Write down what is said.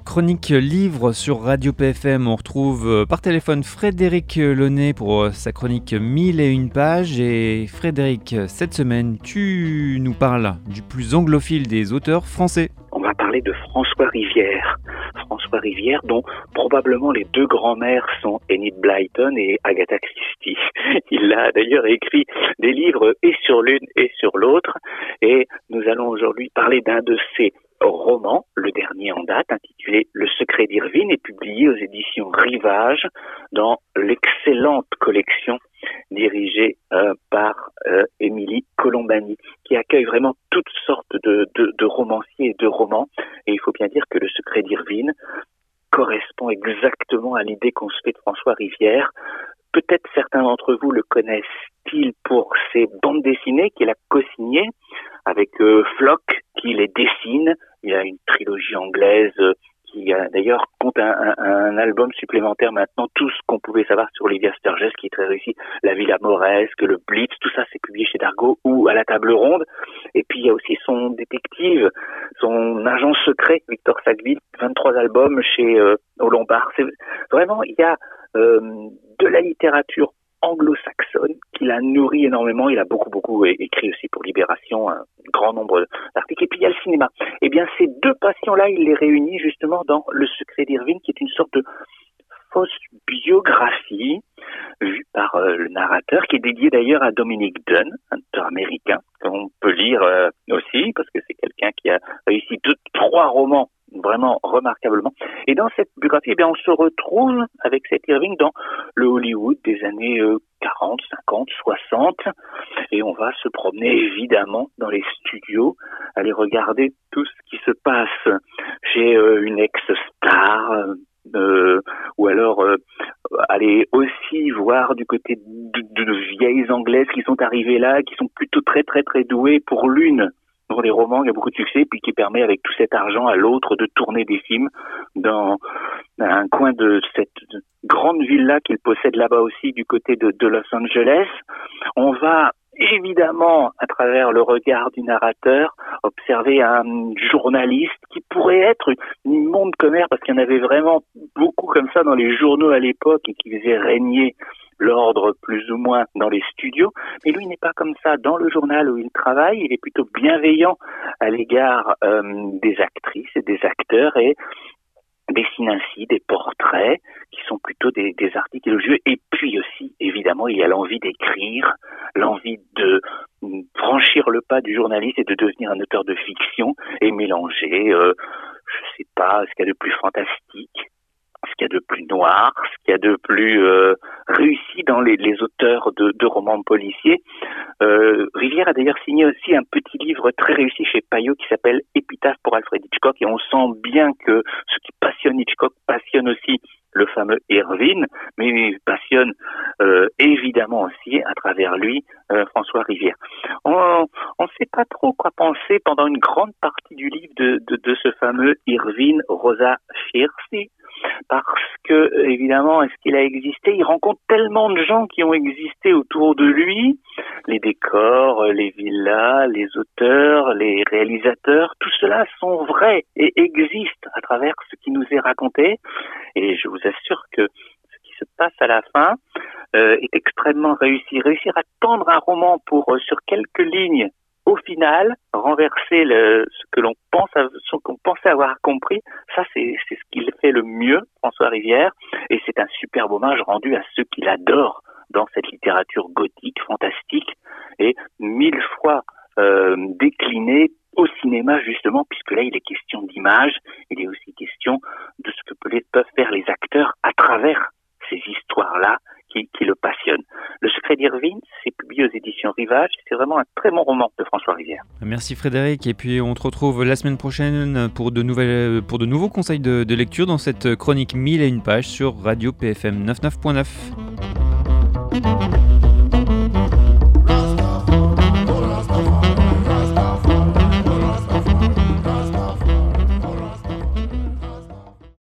chronique livre sur Radio PFM. On retrouve par téléphone Frédéric Launay pour sa chronique 1001 pages. Et Frédéric, cette semaine, tu nous parles du plus anglophile des auteurs français. On va parler de François Rivière. François Rivière, dont probablement les deux grands-mères sont Enid Blyton et Agatha Christie. Il a d'ailleurs écrit des livres et sur l'une et sur l'autre. Et nous allons aujourd'hui parler d'un de ses romans, le dernier en date, intitulé Le secret d'Irvine, et publié aux éditions Rivage dans l'excellente collection dirigée par Émilie Colombani, qui accueille vraiment toutes sortes de romanciers et de romans. Et il faut bien dire que Le secret d'Irvine correspond exactement à l'idée qu'on se fait de François Rivière. Peut-être certains d'entre vous le connaissent-ils pour ses bandes dessinées qu'il a co-signées avec Flock, qui les dessine. Il y a une trilogie anglaise qui d'ailleurs compte un album supplémentaire maintenant, tout ce qu'on pouvait savoir sur Olivia Sturges, qui est très réussi, La Villa Mauresque, le Blitz, tout ça c'est publié chez Dargaud ou à la Table Ronde. Et puis il y a aussi son détective, son agent secret, Victor Sackville, 23 albums chez Au Lombard. C'est vraiment, il y a de la littérature anglo-saxonne qu'il a nourri énormément. Il a beaucoup écrit aussi pour Libération, un grand nombre d'articles. Et puis il y a le cinéma. Eh bien, ces deux passions-là, il les réunit justement dans Le secret d'Irvine, qui est une sorte de fausse biographie vue par le narrateur, qui est dédié d'ailleurs à Dominic Dunn, un auteur américain, qu'on peut lire aussi, parce que c'est quelqu'un qui a réussi 3 romans vraiment remarquablement. Et dans cette biographie, eh bien, on se retrouve avec cet Irving dans le Hollywood des années 40, 50, 60, et on va se promener évidemment dans les studios, aller regarder tout ce qui se passe chez une ex-star, ou alors aller aussi voir du côté de vieilles anglaises qui sont arrivées là, qui sont plutôt très douées. Pour l'une, dans les romans, il y a beaucoup de succès, puis qui permet avec tout cet argent à l'autre de tourner des films dans un coin de cette grande ville-là qu'il possède là-bas aussi, du côté de Los Angeles. On va évidemment, à travers le regard du narrateur, observer un journaliste qui pourrait être une immonde commère, parce qu'il y en avait vraiment beaucoup comme ça dans les journaux à l'époque et qui faisaient régner l'ordre plus ou moins dans les studios. Mais lui n'est pas comme ça. Dans le journal où il travaille, il est plutôt bienveillant à l'égard des actrices et des acteurs et dessine ainsi des portraits qui sont plutôt des articles élogieux. Et puis aussi, évidemment, il y a l'envie d'écrire, l'envie de franchir le pas du journaliste et de devenir un auteur de fiction et mélanger, je sais pas, ce qu'il y a de plus fantastique, ce qu'il y a de plus noir, ce qu'il y a de plus réussi dans les auteurs de romans policiers. Rivière a d'ailleurs signé aussi un petit livre très réussi chez Payot qui s'appelle Épitaphe pour Alfred Hitchcock, et on sent bien que ce qui passionne Hitchcock passionne aussi le fameux Irvine, mais passionne évidemment aussi à travers lui François Rivière. On ne sait pas trop quoi penser pendant une grande partie du livre de ce fameux Irvine Rosa Fierci, parce que, évidemment, est-ce qu'il a existé? Il rencontre tellement de gens qui ont existé autour de lui, les décors, les villas, les auteurs, les réalisateurs, tout cela sont vrais et existent à travers ce qui nous est raconté. Et je vous assure que ce qui se passe à la fin est extrêmement réussi. Réussir à tendre un roman pour, sur quelques lignes, au final, renverser ce qu'on pensait avoir compris, ça c'est ce qu'il fait le mieux, François Rivière, et c'est un superbe hommage rendu à ceux qui l'adorent dans cette littérature gothique, fantastique, et 1000 fois déclinée au cinéma justement, puisque là il est question d'image, il est aussi question de ce que peuvent faire les acteurs à travers ces histoires-là qui le passionnent. Le secret d'Irvine, c'est publié aux éditions Rivage, c'est vraiment un très bon roman de François Rivière. Merci Frédéric, et puis on te retrouve la semaine prochaine pour de nouveaux conseils de lecture dans cette chronique 1001 pages sur Radio PFM 99.9.